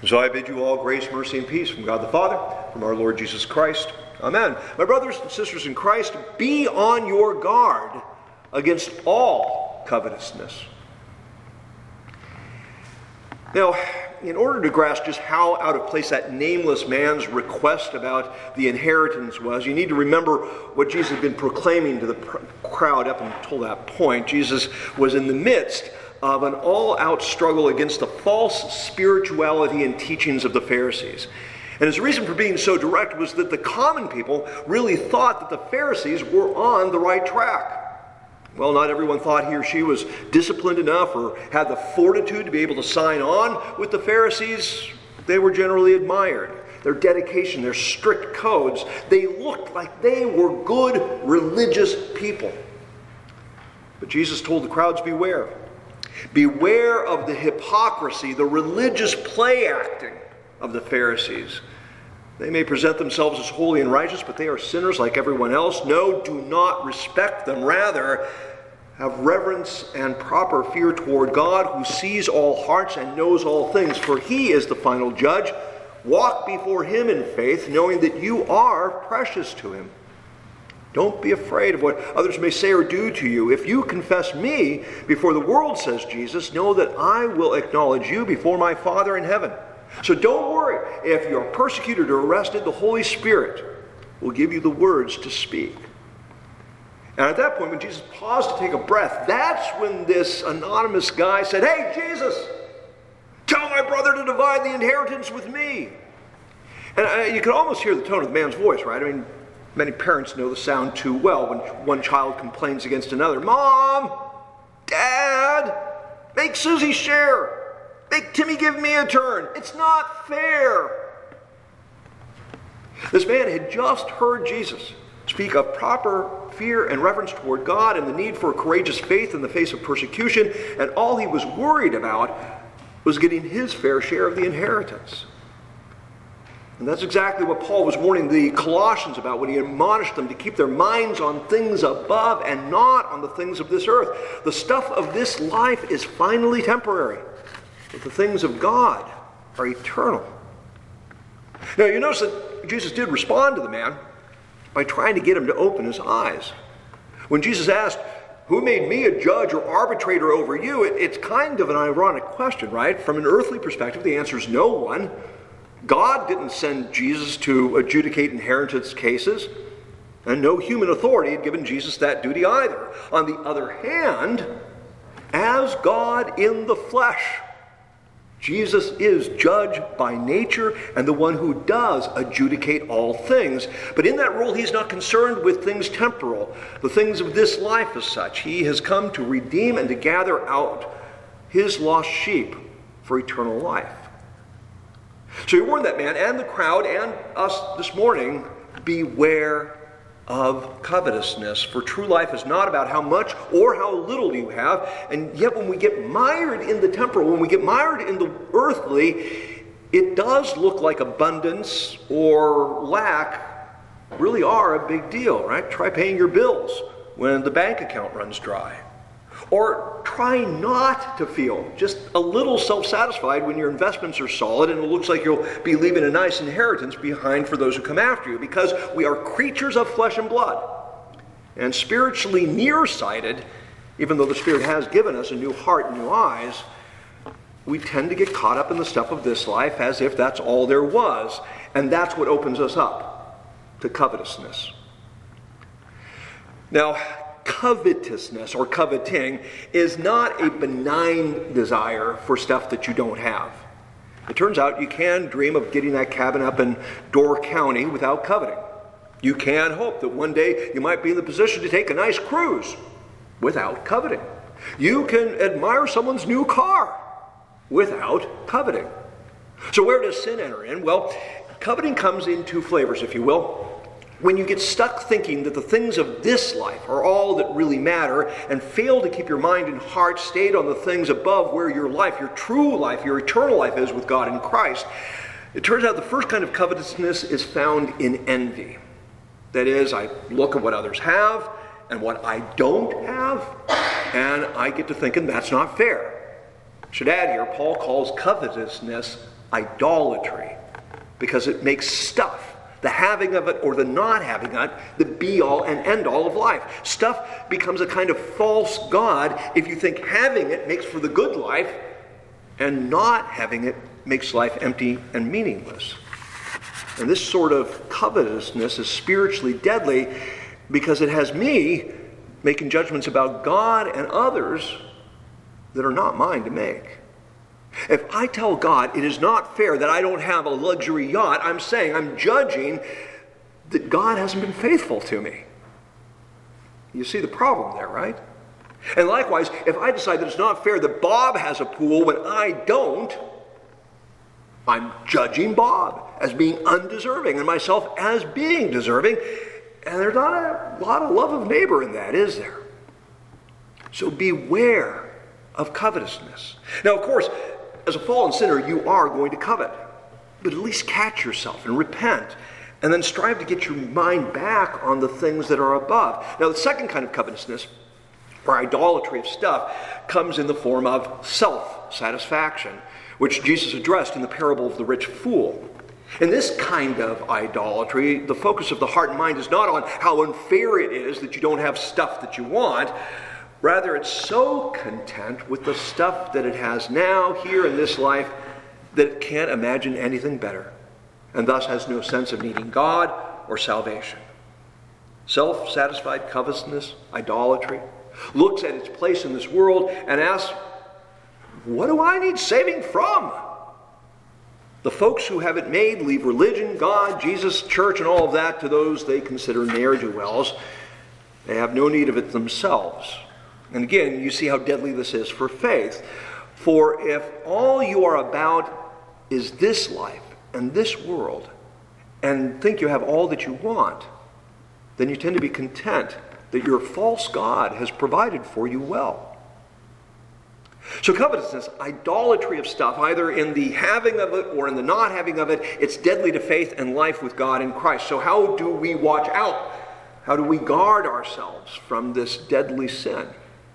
So I bid you all grace, mercy, and peace from God the Father, from our Lord Jesus Christ. Amen. My brothers and sisters in Christ, be on your guard against all covetousness. Now, in order to grasp just how out of place that nameless man's request about the inheritance was, you need to remember what Jesus had been proclaiming to the crowd up until that point. Jesus was in the midst of an all-out struggle against the false spirituality and teachings of the Pharisees. And his reason for being so direct was that the common people really thought that the Pharisees were on the right track. Well, not everyone thought he or she was disciplined enough or had the fortitude to be able to sign on with the Pharisees. They were generally admired. Their dedication, their strict codes, they looked like they were good religious people. But Jesus told the crowds, beware. Beware of the hypocrisy, the religious play acting of the Pharisees. They may present themselves as holy and righteous, but they are sinners like everyone else. No, do not respect them. Rather, have reverence and proper fear toward God, who sees all hearts and knows all things, for he is the final judge. Walk before him in faith, knowing that you are precious to him. Don't be afraid of what others may say or do to you. If you confess me before the world, says Jesus, know that I will acknowledge you before my Father in heaven. So don't worry. If you're persecuted or arrested, the Holy Spirit will give you the words to speak. And at that point, when Jesus paused to take a breath, that's when this anonymous guy said, "Hey, Jesus, tell my brother to divide the inheritance with me." And you can almost hear the tone of the man's voice, right? I mean, many parents know the sound too well when one child complains against another. "Mom, Dad, make Susie share. Make Timmy give me a turn. It's not fair." This man had just heard Jesus speak of proper fear and reverence toward God and the need for a courageous faith in the face of persecution, and all he was worried about was getting his fair share of the inheritance. And that's exactly what Paul was warning the Colossians about when he admonished them to keep their minds on things above and not on the things of this earth. The stuff of this life is finally temporary, but the things of God are eternal. Now, you notice that Jesus did respond to the man by trying to get him to open his eyes. When Jesus asked, "Who made me a judge or arbitrator over you?" it's kind of an ironic question, right? From an earthly perspective, the answer is no one. God didn't send Jesus to adjudicate inheritance cases, and no human authority had given Jesus that duty either. On the other hand, as God in the flesh, Jesus is judge by nature and the one who does adjudicate all things. But in that role, he's not concerned with things temporal, the things of this life as such. He has come to redeem and to gather out his lost sheep for eternal life. So he warned that man and the crowd and us this morning, beware of covetousness. For true life is not about how much or how little you have. And yet when we get mired in the temporal, when we get mired in the earthly, it does look like abundance or lack really are a big deal, right? Try paying your bills when the bank account runs dry. Or try not to feel just a little self-satisfied when your investments are solid and it looks like you'll be leaving a nice inheritance behind for those who come after you, because we are creatures of flesh and blood and spiritually nearsighted. Even though the Spirit has given us a new heart and new eyes, we tend to get caught up in the stuff of this life as if that's all there was, and that's what opens us up to covetousness. Now, covetousness or coveting is not a benign desire for stuff that you don't have. It turns out you can dream of getting that cabin up in Door County without coveting. You can hope that one day you might be in the position to take a nice cruise without coveting. You can admire someone's new car without coveting. So where does sin enter in? Well, coveting comes in two flavors, if you will. When you get stuck thinking that the things of this life are all that really matter and fail to keep your mind and heart stayed on the things above where your life, your true life, your eternal life is with God in Christ, it turns out the first kind of covetousness is found in envy. That is, I look at what others have and what I don't have, and I get to thinking that's not fair. I should add here, Paul calls covetousness idolatry, because it makes stuff, the having of it or the not having it, the be-all and end-all of life. Stuff becomes a kind of false god if you think having it makes for the good life, and not having it makes life empty and meaningless. And this sort of covetousness is spiritually deadly because it has me making judgments about God and others that are not mine to make. If I tell God it is not fair that I don't have a luxury yacht, I'm judging that God hasn't been faithful to me. You see the problem there, right? And likewise, if I decide that it's not fair that Bob has a pool when I don't, I'm judging Bob as being undeserving and myself as being deserving. And there's not a lot of love of neighbor in that, is there? So beware of covetousness. Now, of course, as a fallen sinner, you are going to covet. But at least catch yourself and repent. And then strive to get your mind back on the things that are above. Now, the second kind of covetousness, or idolatry of stuff, comes in the form of self-satisfaction, which Jesus addressed in the parable of the rich fool. In this kind of idolatry, the focus of the heart and mind is not on how unfair it is that you don't have stuff that you want. Rather, it's so content with the stuff that it has now, here in this life, that it can't imagine anything better, and thus has no sense of needing God or salvation. Self-satisfied covetousness, idolatry, looks at its place in this world and asks, what do I need saving from? The folks who have it made leave religion, God, Jesus, church, and all of that to those they consider ne'er-do-wells. They have no need of it themselves. And again, you see how deadly this is for faith. For if all you are about is this life and this world, and think you have all that you want, then you tend to be content that your false god has provided for you well. So covetousness, idolatry of stuff, either in the having of it or in the not having of it, it's deadly to faith and life with God in Christ. So how do we watch out? How do we guard ourselves from this deadly sin?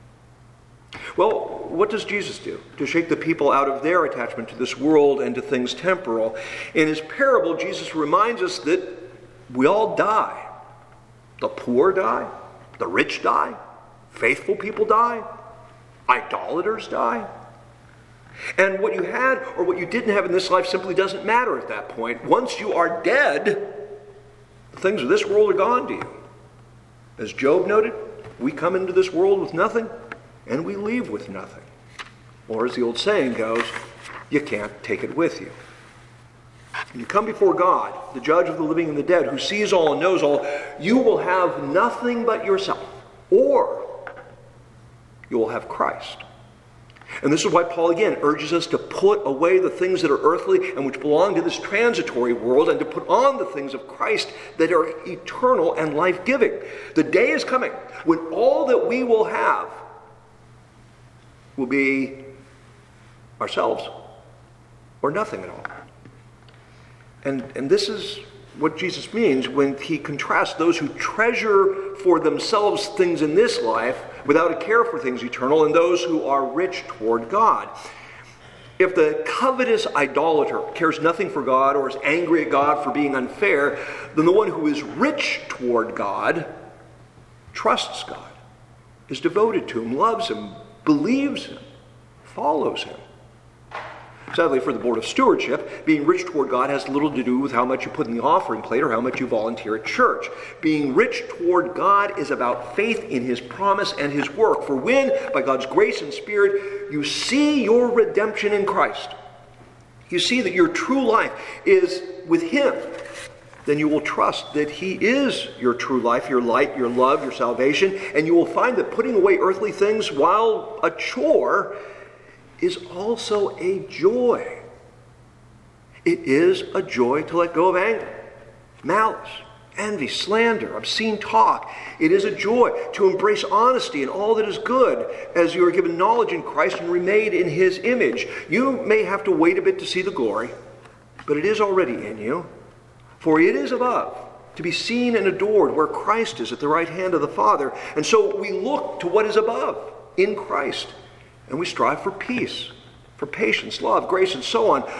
Well, what does Jesus do to shake the people out of their attachment to this world and to things temporal? In his parable, Jesus reminds us that we all die. The poor die. The rich die. Faithful people die. Idolaters die. And what you had or what you didn't have in this life simply doesn't matter at that point. Once you are dead, the things of this world are gone to you. As Job noted, we come into this world with nothing, and we leave with nothing. Or as the old saying goes, you can't take it with you. When you come before God, the judge of the living and the dead, who sees all and knows all, you will have nothing but yourself, or you will have Christ. And this is why Paul again urges us to put away the things that are earthly and which belong to this transitory world, and to put on the things of Christ that are eternal and life-giving. The day is coming when all that we will have will be ourselves or nothing at all. And this is what Jesus means when he contrasts those who treasure for themselves things in this life without a care for things eternal, and those who are rich toward God. If the covetous idolater cares nothing for God or is angry at God for being unfair, then the one who is rich toward God trusts God, is devoted to him, loves him, believes him, follows him. Sadly, for the Board of Stewardship, being rich toward God has little to do with how much you put in the offering plate or how much you volunteer at church. Being rich toward God is about faith in his promise and his work. For when, by God's grace and Spirit, you see your redemption in Christ, you see that your true life is with him, then you will trust that he is your true life, your light, your love, your salvation, and you will find that putting away earthly things, while a chore, is also a joy. It is a joy to let go of anger, malice, envy, slander, obscene talk. It is a joy to embrace honesty and all that is good as you are given knowledge in Christ and remade in his image. You may have to wait a bit to see the glory, but it is already in you. For it is above, to be seen and adored, where Christ is at the right hand of the Father. And so we look to what is above in Christ. And we strive for peace, for patience, love, grace, and so on.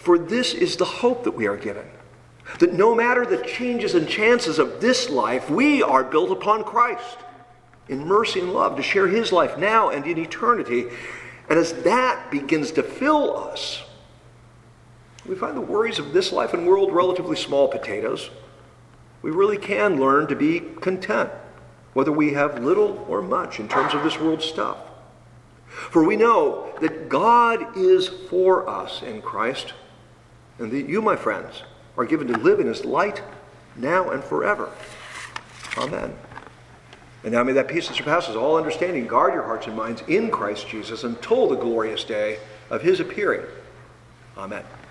For this is the hope that we are given, that no matter the changes and chances of this life, we are built upon Christ in mercy and love to share his life now and in eternity. And as that begins to fill us, we find the worries of this life and world relatively small potatoes. We really can learn to be content, whether we have little or much in terms of this world's stuff. For we know that God is for us in Christ, and that you, my friends, are given to live in his light now and forever. Amen. And now may that peace that surpasses all understanding guard your hearts and minds in Christ Jesus until the glorious day of his appearing. Amen.